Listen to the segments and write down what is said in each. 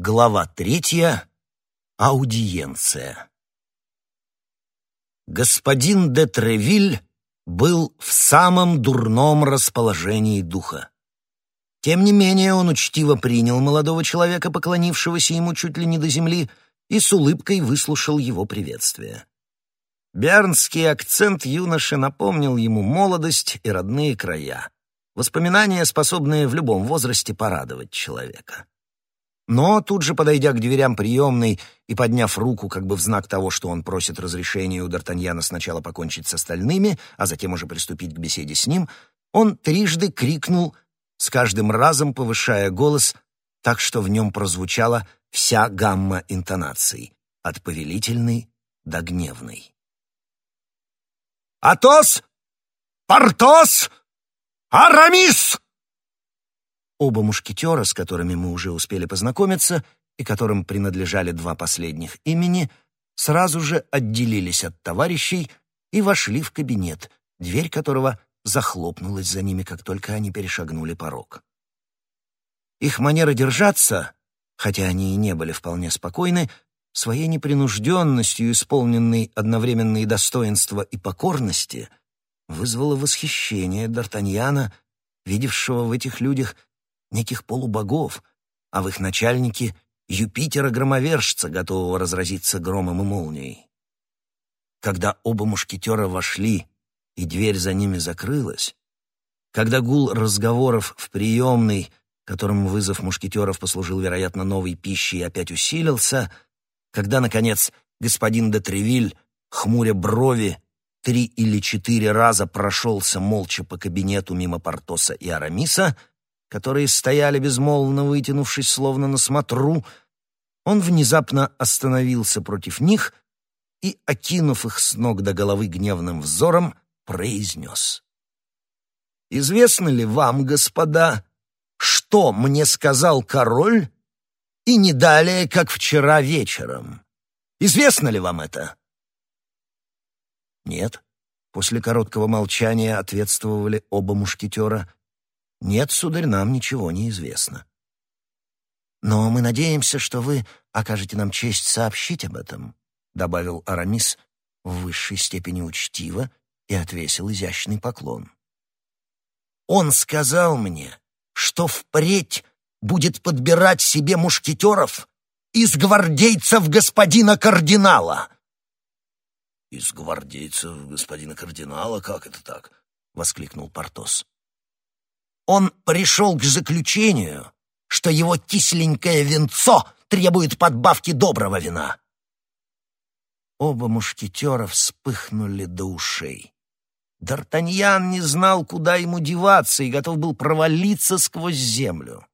Глава 3. Аудиенция. Господин де Тревиль был в самом дурном расположении духа. Тем не менее он учтиво принял молодого человека, поклонившегося ему чуть ли не до земли, и с улыбкой выслушал его приветствие. Бернский акцент юноши напомнил ему молодость и родные края, воспоминания, способные в любом возрасте порадовать человека. Но тут же, подойдя к дверям приемной и подняв руку как бы в знак того, что он просит разрешения у Д'Артаньяна сначала покончить с остальными, а затем уже приступить к беседе с ним, он трижды крикнул, с каждым разом повышая голос, так что в нем прозвучала вся гамма интонаций, от повелительной до гневной. «Атос! Портос! Арамис!» Оба мушкетера, с которыми мы уже успели познакомиться и которым принадлежали два последних имени, сразу же отделились от товарищей и вошли в кабинет, дверь которого захлопнулась за ними, как только они перешагнули порог. Их манера держаться, хотя они и не были вполне спокойны, своей непринужденностью, исполненной одновременно и достоинства, и покорности, вызвала восхищение Д'Артаньяна, видевшего в этих людях неких полубогов, а в их начальнике Юпитера-громовержца, готового разразиться громом и молнией. Когда оба мушкетера вошли, и дверь за ними закрылась, когда гул разговоров в приемной, которым вызов мушкетеров послужил, вероятно, новой пищей, опять усилился, когда, наконец, господин де Тревиль, хмуря брови, 3 или 4 раза прошелся молча по кабинету мимо Портоса и Арамиса, которые стояли безмолвно вытянувшись, словно на смотру, он внезапно остановился против них и, окинув их с ног до головы гневным взором, произнес: «Известно ли вам, господа, что мне сказал король и не далее, как вчера вечером? Известно ли вам это?» «Нет», — после короткого молчания ответствовали оба мушкетера. «Нет, сударь, нам ничего не известно». «Но мы надеемся, что вы окажете нам честь сообщить об этом», — добавил Арамис в высшей степени учтиво и отвесил изящный поклон. «Он сказал мне, что впредь будет подбирать себе мушкетеров из гвардейцев господина кардинала». «Из гвардейцев господина кардинала? Как это так?» — воскликнул Портос. «Он пришел к заключению, что его кисленькое винцо требует подбавки доброго вина». Оба мушкетера вспыхнули до ушей. Д'Артаньян не знал, куда ему деваться, и готов был провалиться сквозь землю.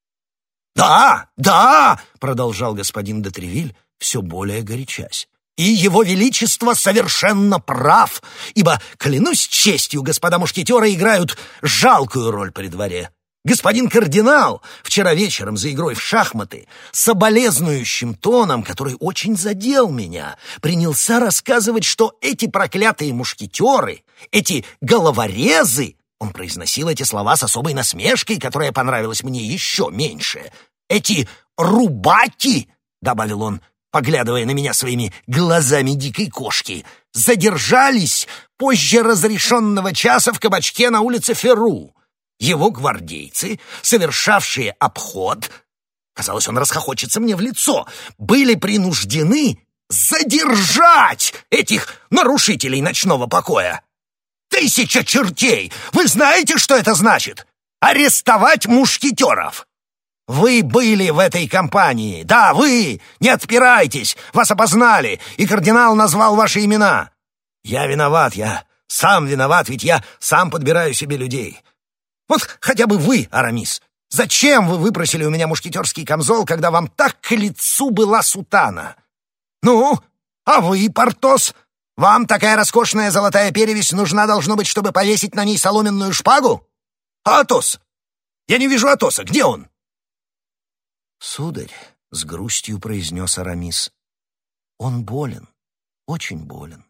«Да, да!» — продолжал господин де Тревиль, все более горячась. «И его величество совершенно прав, ибо, клянусь честью, господа мушкетеры играют жалкую роль при дворе. Господин кардинал вчера вечером за игрой в шахматы соболезнующим тоном, который очень задел меня, принялся рассказывать, что эти проклятые мушкетеры, эти головорезы, он произносил эти слова с особой насмешкой, которая понравилась мне еще меньше, эти рубаки, добавил он, поглядывая на меня своими глазами дикой кошки, задержались позже разрешенного часа в кабачке на улице Феру. Его гвардейцы, совершавшие обход, казалось, он расхохочется мне в лицо, были принуждены задержать этих нарушителей ночного покоя. 1000 чертей! Вы знаете, что это значит? Арестовать мушкетеров! Вы были в этой компании. Да, вы! Не отпирайтесь! Вас опознали, и кардинал назвал ваши имена. Я виноват, я сам виноват, ведь я сам подбираю себе людей. Вот хотя бы вы, Арамис, зачем вы выпросили у меня мушкетерский камзол, когда вам так к лицу была сутана? Ну, а вы, Портос, вам такая роскошная золотая перевесь нужна, должно быть, чтобы повесить на ней соломенную шпагу? А Атос? Я не вижу Атоса. Где он?» «Сударь», — с грустью произнес Арамис, — «он болен, очень болен».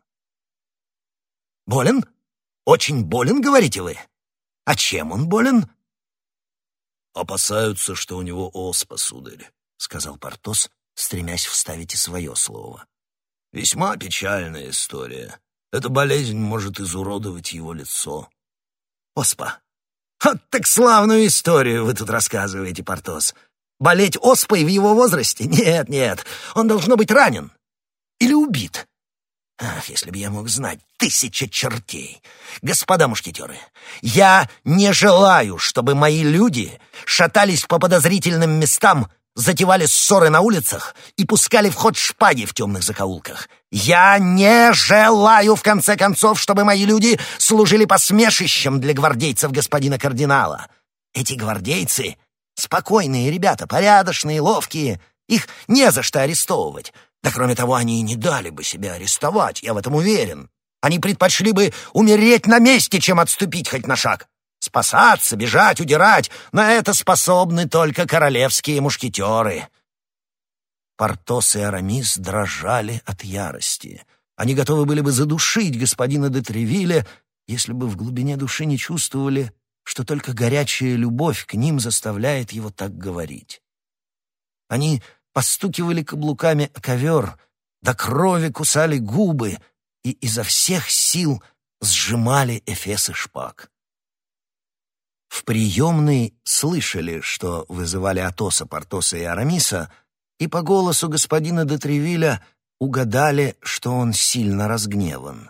«Болен? Очень болен, говорите вы? А чем он болен?» «Опасаются, что у него оспа, сударь», — сказал Портос, стремясь вставить и свое слово. «Весьма печальная история. Эта болезнь может изуродовать его лицо». «Оспа! Вот так славную историю вы тут рассказываете, Портос. Болеть оспой в его возрасте? Нет, нет, он должно быть ранен. Или убит. Ах, если бы я мог знать, 1000 чертей! Господа мушкетеры, я не желаю, чтобы мои люди шатались по подозрительным местам, затевали ссоры на улицах и пускали в ход шпаги в темных закоулках. Я не желаю, в конце концов, чтобы мои люди служили посмешищем для гвардейцев господина кардинала. Эти гвардейцы — спокойные ребята, порядочные, ловкие. Их не за что арестовывать. Да кроме того, они и не дали бы себя арестовать, я в этом уверен. Они предпочли бы умереть на месте, чем отступить хоть на шаг. Спасаться, бежать, удирать — на это способны только королевские мушкетеры». Портос и Арамис дрожали от ярости. Они готовы были бы задушить господина де Тревилля, если бы в глубине души не чувствовали, что только горячая любовь к ним заставляет его так говорить. Они постукивали каблуками о ковер, до крови кусали губы и изо всех сил сжимали эфесы шпаг. В приемной слышали, что вызывали Атоса, Портоса и Арамиса, и по голосу господина де Тревилля угадали, что он сильно разгневан.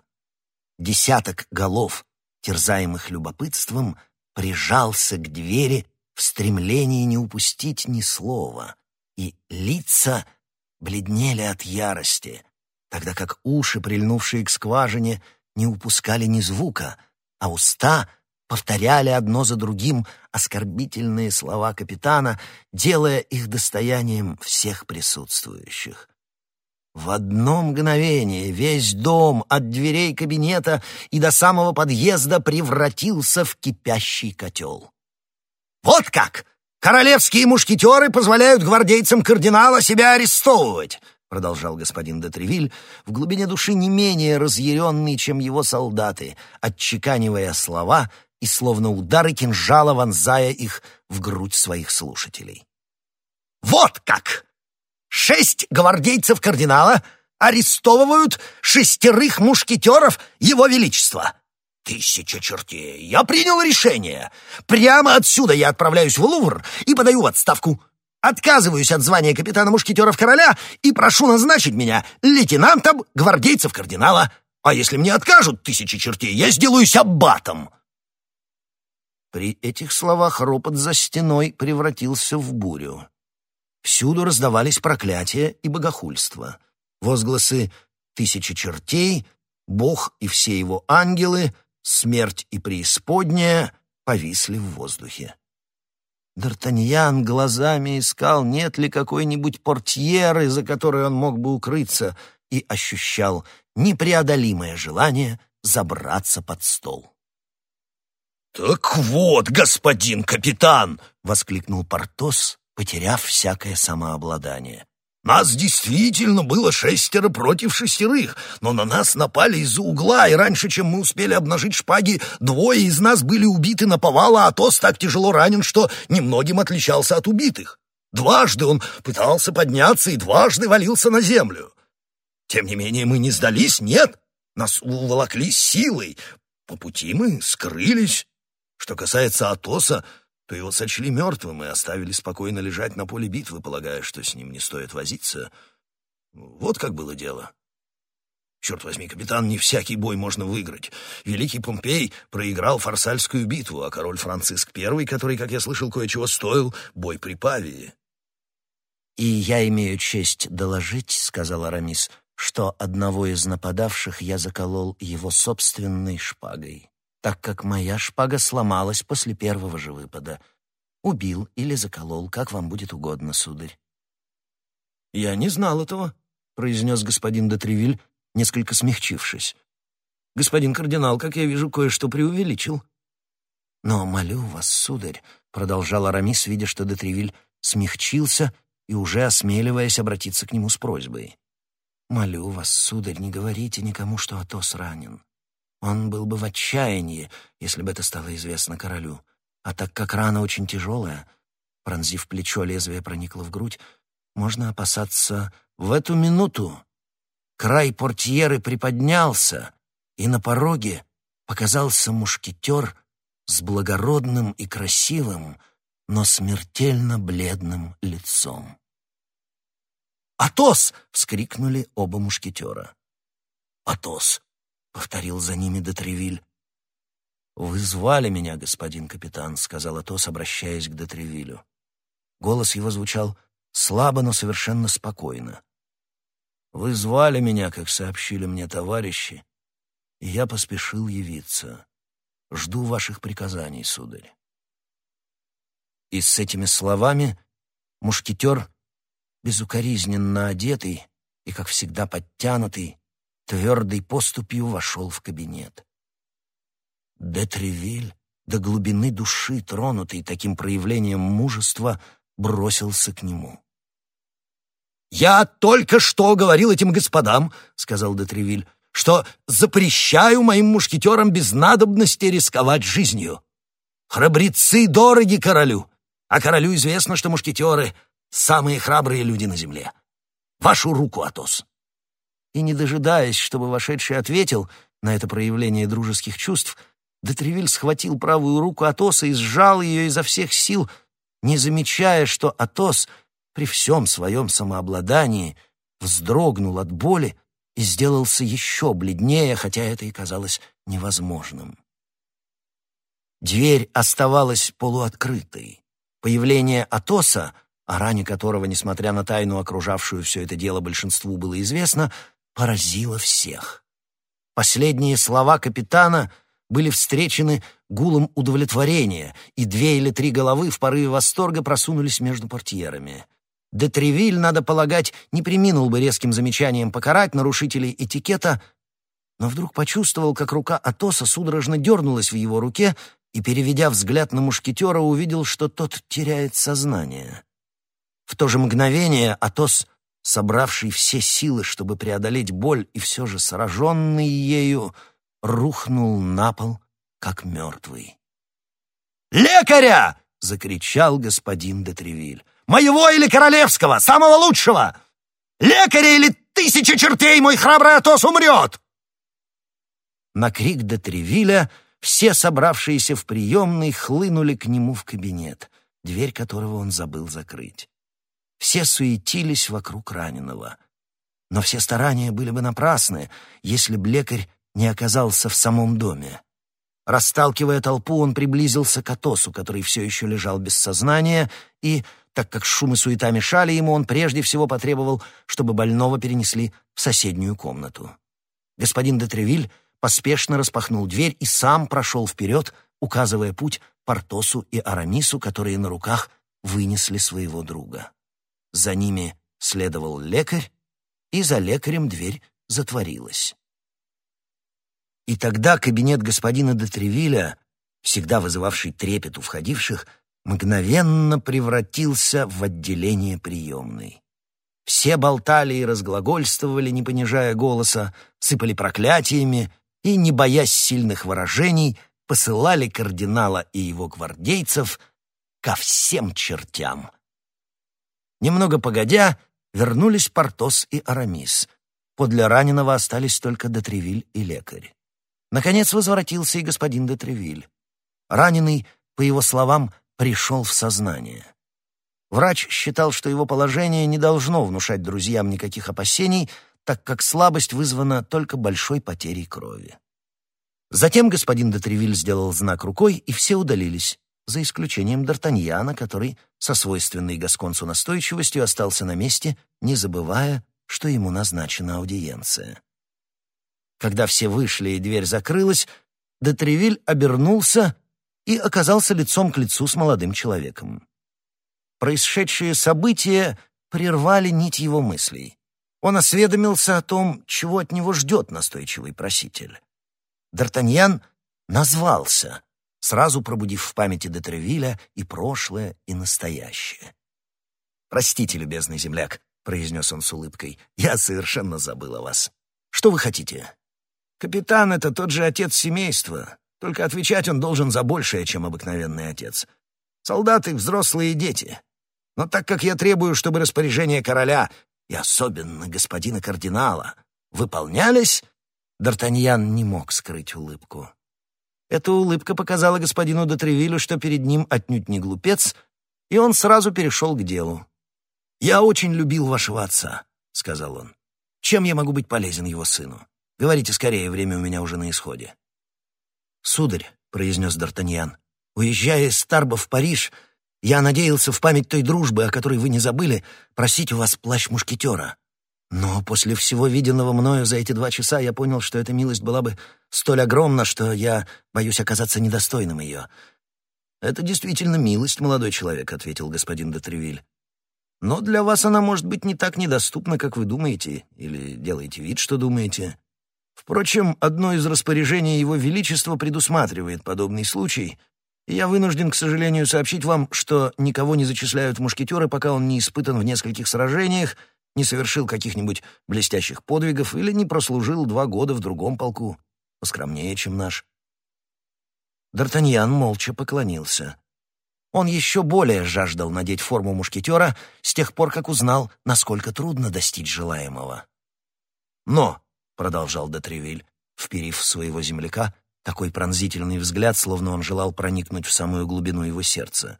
10 голов, терзаемых любопытством, прижался к двери в стремлении не упустить ни слова, и лица бледнели от ярости, тогда как уши, прильнувшие к скважине, не упускали ни звука, а уста повторяли одно за другим оскорбительные слова капитана, делая их достоянием всех присутствующих. В одно мгновение весь дом от дверей кабинета и до самого подъезда превратился в кипящий котел. «Вот как! Королевские мушкетеры позволяют гвардейцам кардинала себя арестовывать!» — продолжал господин де Тревиль, в глубине души не менее разъяренный, чем его солдаты, отчеканивая слова и словно удары кинжала вонзая их в грудь своих слушателей. «Вот как! 6 гвардейцев кардинала арестовывают 6 мушкетеров его величества! 1000 чертей! Я принял решение! Прямо отсюда я отправляюсь в Лувр и подаю в отставку. Отказываюсь от звания капитана мушкетеров короля и прошу назначить меня лейтенантом гвардейцев кардинала. А если мне откажут 1000 чертей, я сделаюсь аббатом!» При этих словах ропот за стеной превратился в бурю. Всюду раздавались проклятия и богохульства. Возгласы «1000 чертей», «Бог и все его ангелы», «Смерть и преисподняя» повисли в воздухе. Д'Артаньян глазами искал, нет ли какой-нибудь портьеры, за которой он мог бы укрыться, и ощущал непреодолимое желание забраться под стол. «Так вот, господин капитан!» — воскликнул Портос, потеряв всякое самообладание. «Нас действительно было 6 против 6, но на нас напали из-за угла, и раньше, чем мы успели обнажить шпаги, 2 из нас были убиты наповал, а Атос так тяжело ранен, что немногим отличался от убитых. 2 он пытался подняться и 2 валился на землю. Тем не менее мы не сдались, нет, нас уволокли силой. По пути мы скрылись. Что касается Атоса, то его сочли мертвым и оставили спокойно лежать на поле битвы, полагая, что с ним не стоит возиться. Вот как было дело. Черт возьми, капитан, не всякий бой можно выиграть. Великий Помпей проиграл Фарсальскую битву, а король Франциск I, который, как я слышал, кое-чего стоил, бой при Павии. «И я имею честь доложить, — сказал Арамис, — что одного из нападавших я заколол его собственной шпагой, так как моя шпага сломалась после первого же выпада. Убил или заколол, как вам будет угодно, сударь». «Я не знал этого», — произнес господин де Тревиль, несколько смягчившись. «Господин кардинал, как я вижу, кое-что преувеличил». «Но молю вас, сударь», — продолжал Арамис, видя, что де Тревиль смягчился и уже осмеливаясь обратиться к нему с просьбой. «Молю вас, сударь, не говорите никому, что Атос ранен. Он был бы в отчаянии, если бы это стало известно королю. А так как рана очень тяжелая, пронзив плечо, лезвие проникло в грудь, можно опасаться, в эту минуту край портьеры приподнялся, и на пороге показался мушкетер с благородным и красивым, но смертельно бледным лицом. «Атос!» — вскрикнули оба мушкетера. «Атос!» — повторил за ними де Тревиль. «Вы звали меня, господин капитан», — сказал Атос, обращаясь к де Тревилю. Голос его звучал слабо, но совершенно спокойно. «Вы звали меня, как сообщили мне товарищи, и я поспешил явиться. Жду ваших приказаний, сударь». И с этими словами мушкетер, безукоризненно одетый и, как всегда, подтянутый, твердой поступью вошел в кабинет. Де Тревиль, до глубины души тронутый таким проявлением мужества, бросился к нему. «Я только что говорил этим господам, — сказал де Тревиль, — что запрещаю моим мушкетерам без надобности рисковать жизнью. Храбрецы дороги королю, а королю известно, что мушкетеры — самые храбрые люди на земле. Вашу руку, Атос!» И, не дожидаясь, чтобы вошедший ответил на это проявление дружеских чувств, де Тревиль схватил правую руку Атоса и сжал ее изо всех сил, не замечая, что Атос при всем своем самообладании вздрогнул от боли и сделался еще бледнее, хотя это и казалось невозможным. Дверь оставалась полуоткрытой. Появление Атоса, о ране которого, несмотря на тайну, окружавшую все это дело, большинству было известно, поразило всех. Последние слова капитана были встречены гулом удовлетворения, и 2 или 3 головы в порыве восторга просунулись между портьерами. Де Тревиль, надо полагать, не преминул бы резким замечанием покарать нарушителей этикета, но вдруг почувствовал, как рука Атоса судорожно дернулась в его руке, и, переведя взгляд на мушкетера, увидел, что тот теряет сознание. В то же мгновение Атос, собравший все силы, чтобы преодолеть боль, и все же сраженный ею, рухнул на пол, как мертвый. «Лекаря!» — закричал господин де Тревиль. «Моего или королевского, самого лучшего! Лекаря или 1000 чертей мой храбрый Атос умрет!» На крик де Тревиля все собравшиеся в приемной хлынули к нему в кабинет, дверь которого он забыл закрыть. Все суетились вокруг раненого. Но все старания были бы напрасны, если б лекарь не оказался в самом доме. Расталкивая толпу, он приблизился к Атосу, который все еще лежал без сознания, и, так как шум и суета мешали ему, он прежде всего потребовал, чтобы больного перенесли в соседнюю комнату. Господин де Тревиль поспешно распахнул дверь и сам прошел вперед, указывая путь Портосу и Арамису, которые на руках вынесли своего друга. За ними следовал лекарь, и за лекарем дверь затворилась. И тогда кабинет господина де Тревиля, всегда вызывавший трепет у входивших, мгновенно превратился в отделение приемной. Все болтали и разглагольствовали, не понижая голоса, сыпали проклятиями и, не боясь сильных выражений, посылали кардинала и его гвардейцев ко всем чертям. Немного погодя, вернулись Портос и Арамис. Подле раненого остались только де Тревиль и лекарь. Наконец возвратился и господин де Тревиль. Раненый, по его словам, пришел в сознание. Врач считал, что его положение не должно внушать друзьям никаких опасений, так как слабость вызвана только большой потерей крови. Затем господин де Тревиль сделал знак рукой, и все удалились, за исключением Д'Артаньяна, который со свойственной гасконцу настойчивостью остался на месте, не забывая, что ему назначена аудиенция. Когда все вышли и дверь закрылась, де Тревиль обернулся и оказался лицом к лицу с молодым человеком. Происшедшие события прервали нить его мыслей. Он осведомился о том, чего от него ждет настойчивый проситель. Д'Артаньян назвался, сразу пробудив в памяти де Тревиля и прошлое, и настоящее. «Простите, любезный земляк», — произнес он с улыбкой, — «я совершенно забыл о вас. Что вы хотите? Капитан — это тот же отец семейства, только отвечать он должен за большее, чем обыкновенный отец. Солдаты — взрослые дети. Но так как я требую, чтобы распоряжения короля, и особенно господина кардинала, выполнялись, Д'Артаньян не мог скрыть улыбку. Эта улыбка показала господину де Тревилю, что перед ним отнюдь не глупец, и он сразу перешел к делу. «Я очень любил вашего отца», — сказал он. «Чем я могу быть полезен его сыну? Говорите скорее, время у меня уже на исходе». «Сударь», — произнес Д'Артаньян, — «уезжая из Тарба в Париж, я надеялся в память той дружбы, о которой вы не забыли, просить у вас плащ мушкетера. Но после всего виденного мною за эти 2 часа я понял, что эта милость была бы столь огромна, что я боюсь оказаться недостойным ее». «Это действительно милость, молодой человек», — ответил господин де Тревиль. «Но для вас она может быть не так недоступна, как вы думаете, или делаете вид, что думаете. Впрочем, одно из распоряжений Его Величества предусматривает подобный случай, и я вынужден, к сожалению, сообщить вам, что никого не зачисляют в мушкетеры, пока он не испытан в нескольких сражениях, не совершил каких-нибудь блестящих подвигов или не прослужил 2 года в другом полку, поскромнее, чем наш». Д'Артаньян молча поклонился. Он еще более жаждал надеть форму мушкетера с тех пор, как узнал, насколько трудно достичь желаемого. «Но», — продолжал де Тревиль, вперив в своего земляка такой пронзительный взгляд, словно он желал проникнуть в самую глубину его сердца,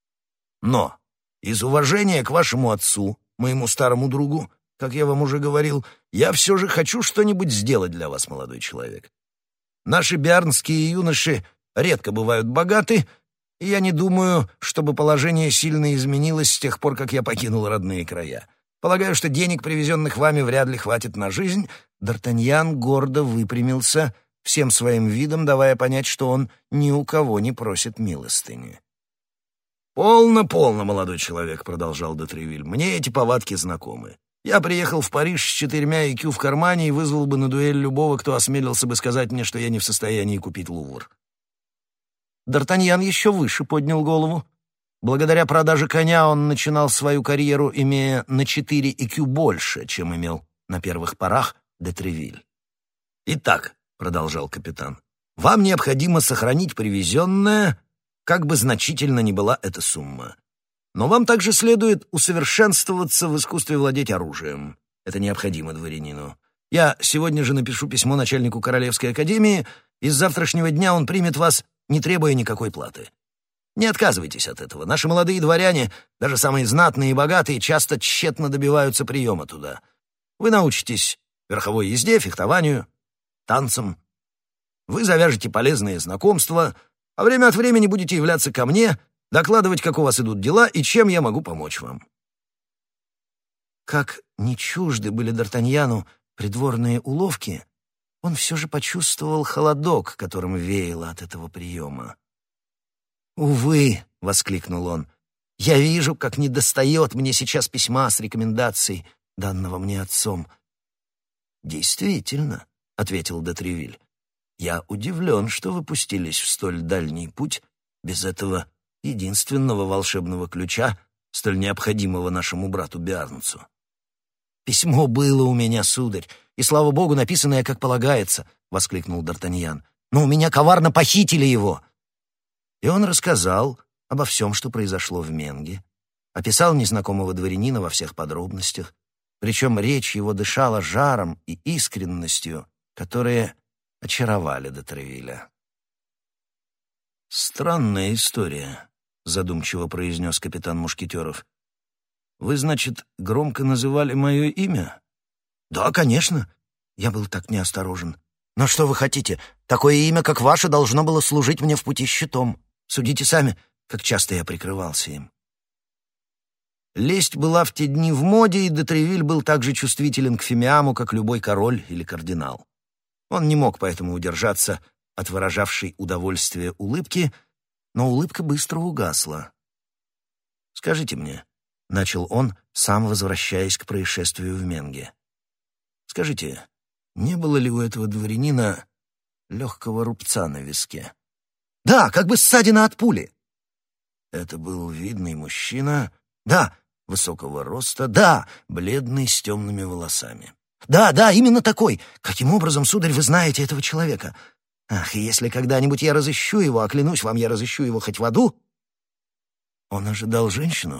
«но из уважения к вашему отцу, моему старому другу, как я вам уже говорил, я все же хочу что-нибудь сделать для вас, молодой человек. Наши биарнские юноши редко бывают богаты, и я не думаю, чтобы положение сильно изменилось с тех пор, как я покинул родные края. Полагаю, что денег, привезенных вами, вряд ли хватит на жизнь». Д'Артаньян гордо выпрямился, всем своим видом давая понять, что он ни у кого не просит милостыни. «Полно, молодой человек», — продолжал де Тревиль, — «мне эти повадки знакомы. Я приехал в Париж с 4 ЭКЮ в кармане и вызвал бы на дуэль любого, кто осмелился бы сказать мне, что я не в состоянии купить Лувр». Д'Артаньян еще выше поднял голову. Благодаря продаже коня он начинал свою карьеру, имея на 4 ЭКЮ больше, чем имел на первых порах де Тревиль. «Итак», — продолжал капитан, — «вам необходимо сохранить привезенное, как бы значительно ни была эта сумма. Но вам также следует усовершенствоваться в искусстве владеть оружием. Это необходимо дворянину. Я сегодня же напишу письмо начальнику Королевской академии, и с завтрашнего дня он примет вас, не требуя никакой платы. Не отказывайтесь от этого. Наши молодые дворяне, даже самые знатные и богатые, часто тщетно добиваются приема туда. Вы научитесь верховой езде, фехтованию, танцам. Вы завяжете полезные знакомства, а время от времени будете являться ко мне, докладывать, как у вас идут дела и чем я могу помочь вам». Как не чужды были Д'Артаньяну придворные уловки, он все же почувствовал холодок, которым веяло от этого приема. «Увы», — воскликнул он, — «я вижу, как недостает мне сейчас письма с рекомендацией, данного мне отцом». «Действительно», — ответил де Тревиль, — «я удивлен, что вы пустились в столь дальний путь без этого единственного волшебного ключа, столь необходимого нашему брату Биарнцу». «Письмо было у меня, сударь, и, слава богу, написанное как полагается», — воскликнул Д'Артаньян. «Но у меня коварно похитили его». И он рассказал обо всем, что произошло в Менге, описал незнакомого дворянина во всех подробностях, причем речь его дышала жаром и искренностью, которые очаровали де Тревиля. «Странная история», — задумчиво произнес капитан Мушкетеров. «Вы, значит, громко называли мое имя?» «Да, конечно. Я был так неосторожен. Но что вы хотите? Такое имя, как ваше, должно было служить мне в пути щитом. Судите сами, как часто я прикрывался им». Лесть была в те дни в моде, и де Тревиль был так же чувствителен к фимиаму, как любой король или кардинал. Он не мог поэтому удержаться от выражавшей удовольствие улыбки, но улыбка быстро угасла. «Скажите мне», — начал он, сам возвращаясь к происшествию в Менге, «скажите, не было ли у этого дворянина легкого рубца на виске?» «Да, как бы ссадина от пули». «Это был видный мужчина?» «Да, высокого роста, да, бледный, с темными волосами». «Да, именно такой. Каким образом, сударь, вы знаете этого человека? Ах, если когда-нибудь я разыщу его, а клянусь вам, я разыщу его хоть в аду». «Он ожидал женщину?»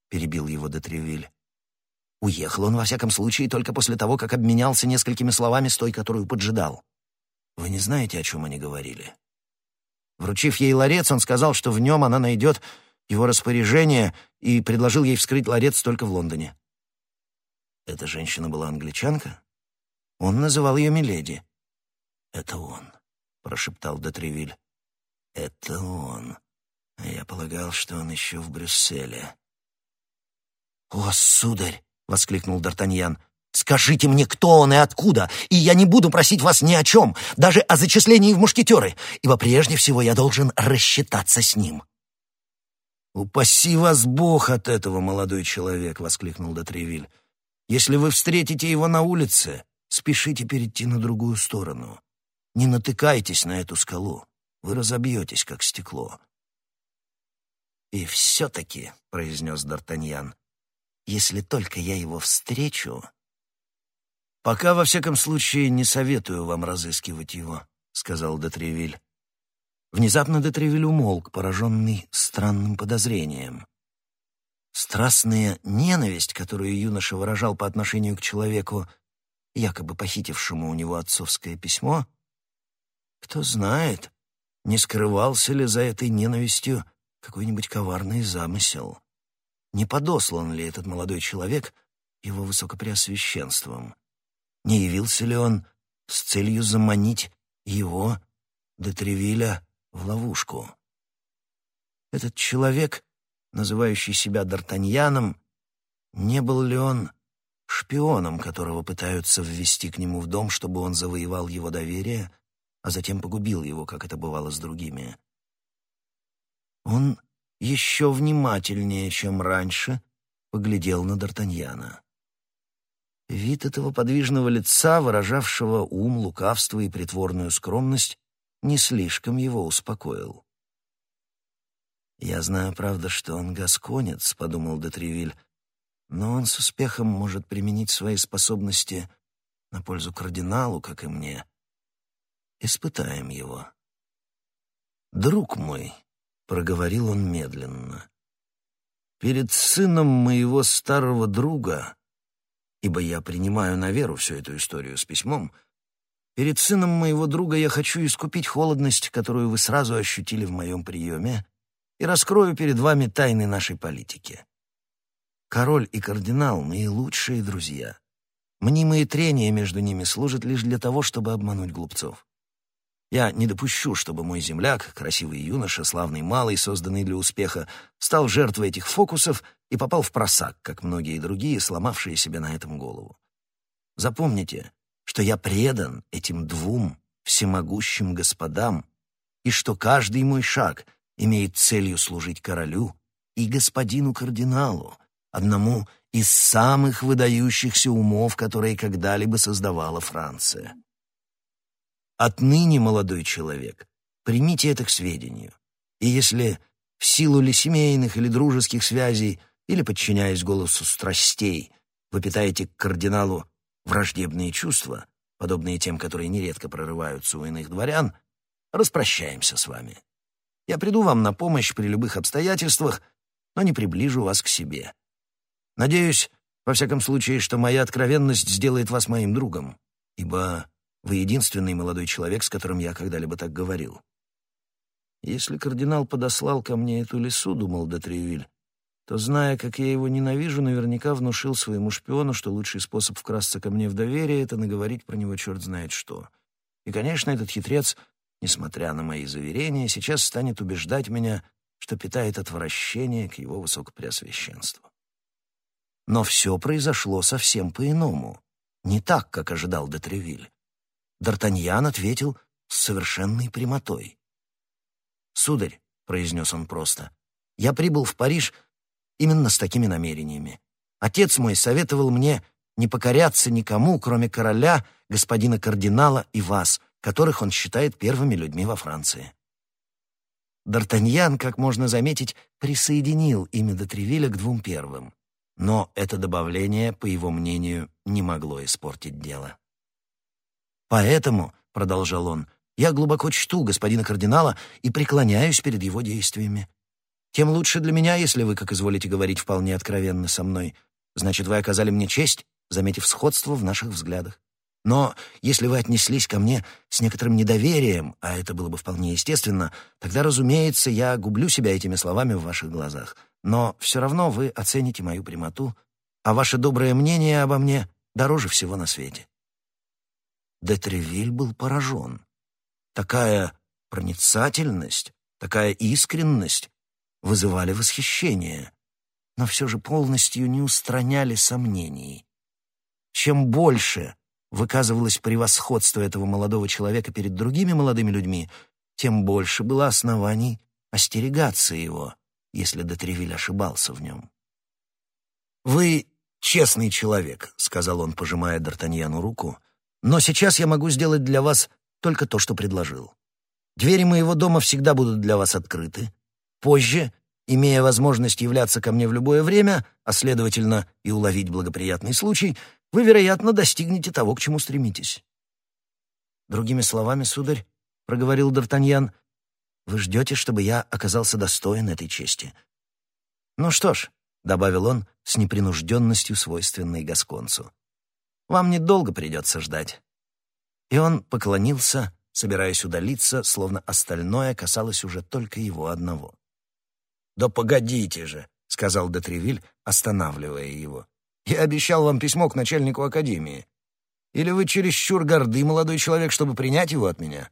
— перебил его де Тревиль. «Уехал он, во всяком случае, только после того, как обменялся несколькими словами с той, которую поджидал. Вы не знаете, о чем они говорили?» Вручив ей ларец, он сказал, что в нем она найдет его распоряжение, и предложил ей вскрыть ларец только в Лондоне. Эта женщина была англичанка? Он называл ее миледи. «Это он», — прошептал де Тревиль. «Это он. А я полагал, что он еще в Брюсселе». «О, сударь!» — воскликнул Д'Артаньян. «Скажите мне, кто он и откуда, и я не буду просить вас ни о чем, даже о зачислении в мушкетеры, ибо прежде всего я должен рассчитаться с ним». «Упаси вас Бог от этого, молодой человек!» — воскликнул де Тревиль. «Если вы встретите его на улице, спешите перейти на другую сторону. Не натыкайтесь на эту скалу, вы разобьетесь, как стекло». «И все-таки», — произнес Д'Артаньян, — «если только я его встречу...» «Пока, во всяком случае, не советую вам разыскивать его», — сказал де Тревиль. Внезапно де Тревиль умолк, пораженный странным подозрением. Страстная ненависть, которую юноша выражал по отношению к человеку, якобы похитившему у него отцовское письмо, кто знает, не скрывался ли за этой ненавистью какой-нибудь коварный замысел. Не подослан ли этот молодой человек его высокопреосвященством? Не явился ли он с целью заманить его, де Тревиля, в ловушку? Этот человек, называющий себя Д'Артаньяном, не был ли он шпионом, которого пытаются ввести к нему в дом, чтобы он завоевал его доверие, а затем погубил его, как это бывало с другими? Он еще внимательнее, чем раньше, поглядел на Д'Артаньяна. Вид этого подвижного лица, выражавшего ум, лукавство и притворную скромность, не слишком его успокоил. «Я знаю, правда, что он гасконец», — подумал де Тревиль, «но он с успехом может применить свои способности на пользу кардиналу, как и мне. Испытаем его». «Друг мой», — проговорил он медленно, — «перед сыном моего старого друга, ибо я принимаю на веру всю эту историю с письмом, перед сыном моего друга я хочу искупить холодность, которую вы сразу ощутили в моем приеме, и раскрою перед вами тайны нашей политики. Король и кардинал — наилучшие друзья. Мнимые трения между ними служат лишь для того, чтобы обмануть глупцов. Я не допущу, чтобы мой земляк, красивый юноша, славный малый, созданный для успеха, стал жертвой этих фокусов и попал в просак, как многие другие, сломавшие себе на этом голову. Запомните, что я предан этим двум всемогущим господам, и что каждый мой шаг имеет целью служить королю и господину кардиналу, одному из самых выдающихся умов, которые когда-либо создавала Франция. Отныне, молодой человек, примите это к сведению, и если в силу ли семейных или дружеских связей, или подчиняясь голосу страстей, вы питаете к кардиналу враждебные чувства, подобные тем, которые нередко прорываются у иных дворян, распрощаемся с вами. Я приду вам на помощь при любых обстоятельствах, но не приближу вас к себе. Надеюсь, во всяком случае, что моя откровенность сделает вас моим другом, ибо вы единственный молодой человек, с которым я когда-либо так говорил. Если кардинал подослал ко мне эту лису, — думал де Тревиль, — то, зная, как я его ненавижу, наверняка внушил своему шпиону, что лучший способ вкрасться ко мне в доверие — это наговорить про него черт знает что. И, конечно, этот хитрец, несмотря на мои заверения, сейчас станет убеждать меня, что питает отвращение к его высокопреосвященству. Но все произошло совсем по-иному, не так, как ожидал де Тревиль. Д'Артаньян ответил с совершенной прямотой. «Сударь», — произнес он просто, — «я прибыл в Париж именно с такими намерениями. Отец мой советовал мне не покоряться никому, кроме короля, господина кардинала и вас, которых он считает первыми людьми во Франции». Д'Артаньян, как можно заметить, присоединил имя де Тревиля к двум первым, но это добавление, по его мнению, не могло испортить дело. «Поэтому, — продолжал он, — я глубоко чту господина кардинала и преклоняюсь перед его действиями. Тем лучше для меня, если вы, как изволите говорить, вполне откровенны со мной. Значит, вы оказали мне честь, заметив сходство в наших взглядах. Но если вы отнеслись ко мне с некоторым недоверием, а это было бы вполне естественно, тогда, разумеется, я гублю себя этими словами в ваших глазах. Но все равно вы оцените мою прямоту, а ваше доброе мнение обо мне дороже всего на свете». Де Тревиль был поражен. Такая проницательность, такая искренность вызывали восхищение, но все же полностью не устраняли сомнений. Чем больше выказывалось превосходство этого молодого человека перед другими молодыми людьми, тем больше было оснований остерегаться его, если де Тревиль ошибался в нем. «Вы честный человек», — сказал он, пожимая Д'Артаньяну руку, «но сейчас я могу сделать для вас только то, что предложил. Двери моего дома всегда будут для вас открыты. Позже, имея возможность являться ко мне в любое время, а, следовательно, и уловить благоприятный случай, вы, вероятно, достигнете того, к чему стремитесь». «Другими словами, сударь, — проговорил Д'Артаньян, — вы ждете, чтобы я оказался достоин этой чести. Ну что ж, — добавил он с непринужденностью, свойственной гасконцу, — вам недолго придется ждать». И он поклонился, собираясь удалиться, словно остальное касалось уже только его одного. «Да погодите же», — сказал де Тревиль, останавливая его. «Я обещал вам письмо к начальнику академии. Или вы чересчур горды, молодой человек, чтобы принять его от меня?»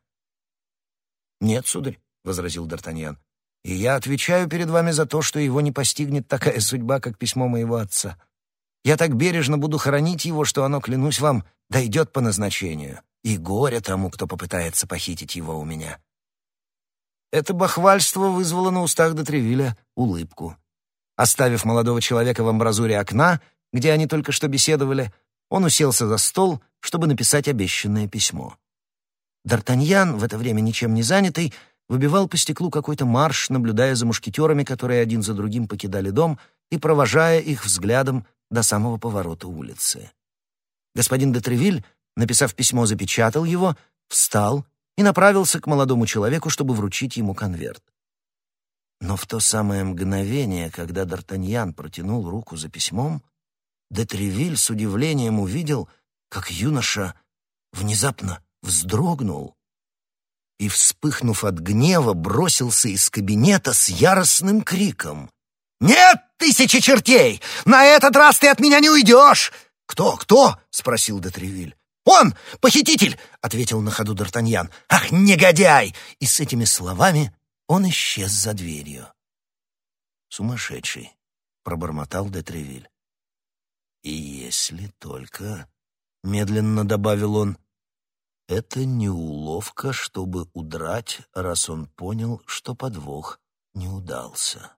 «Нет, сударь», — возразил Д'Артаньян, «и я отвечаю перед вами за то, что его не постигнет такая судьба, как письмо моего отца. Я так бережно буду хоронить его, что оно, клянусь вам, дойдет по назначению, и горе тому, кто попытается похитить его у меня». Это бахвальство вызвало на устах де Тревиля улыбку. Оставив молодого человека в амбразуре окна, где они только что беседовали, он уселся за стол, чтобы написать обещанное письмо. Д'Артаньян, в это время ничем не занятый, выбивал по стеклу какой-то марш, наблюдая за мушкетерами, которые один за другим покидали дом, и провожая их взглядом до самого поворота улицы. Господин де Тревиль, написав письмо, запечатал его, встал и направился к молодому человеку, чтобы вручить ему конверт. Но в то самое мгновение, когда Д'Артаньян протянул руку за письмом, де Тревиль с удивлением увидел, как юноша внезапно вздрогнул и, вспыхнув от гнева, бросился из кабинета с яростным криком. «Нет, тысячи чертей! На этот раз ты от меня не уйдешь!» «Кто?» — спросил де Тревиль. «Он! Похититель!» — ответил на ходу Д'Артаньян. «Ах, негодяй!» И с этими словами он исчез за дверью. «Сумасшедший!» — пробормотал де Тревиль. «И если только...» — медленно добавил он. «Это не уловка, чтобы удрать, раз он понял, что подвох не удался».